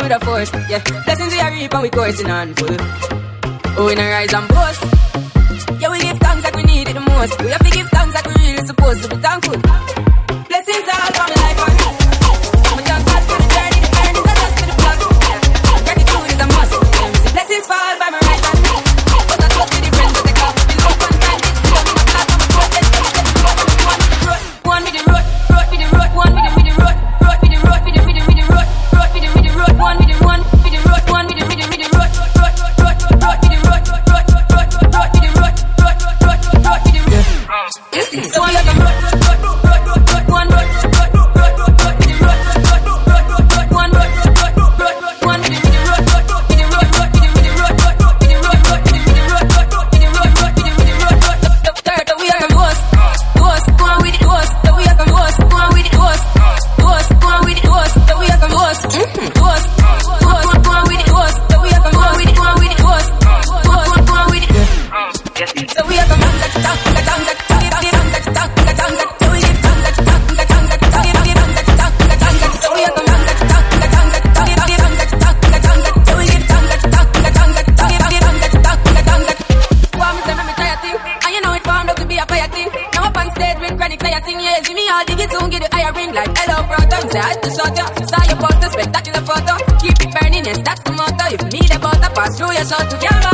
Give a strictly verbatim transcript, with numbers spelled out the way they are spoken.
with a force. Yeah, blessings we are reap and we coursing on full. Oh, we not rise and boast. Yeah, we give thanks like we need it the most. We have to give thanks like we really supposed to be thankful. Blessings all for my life and I'm a thank God for the journey, the journey, not just for the plot. Gratitude is a must. Blessings fall by my right hand. But I trust with the friends that they come. Been up one time, it's still in my class. I'm a pro, let's go, let's go. One with the road, road with the road, one with the with the road, road with the road, with the with the with the road, road with the with the road, one with the one with the road, one with the with the with the road, road, road, road with the road, road, road, road with the road, road, road, road with the road. So I like a road, road, road, road, road, one road, road, road, road, road with the road, road, road, road, road, one road, road, road, road, one with the with the road, road, with the road, road with the with the road, road, with the road, road with the with the road, road, with the road, road with the with the road, road. Third, we are the ghost, ghost, go on with the ghost. We are the ghost, go on with the ghost, ghost, go on with the ghost. We are the ghost, ghost, ghost, go on with the ghost. We are the ghost, go on with the ghost, ghost, go on with the ghost. So we are the ones that talk, that talk, that talk, that talk, that talk, that talk, that we give thanks, that talk, that talk, that talk, that talk, that talk, that so we are the ones that talk, that talk, that talk, that talk, that talk, that talk, that we give thanks, that talk, that talk, that talk, that talk, that talk, that talk. One say me try a thing, and you know it found out to be a fire thing. Now up on stage with chronic, say I sing, yeah, see me all dig it soon, get the higher ring like hello, brother. Say I had to shut ya, saw your poster, spectacular photo, keep it burning, yes that's the motto. If me the butter pass through your shot to camera.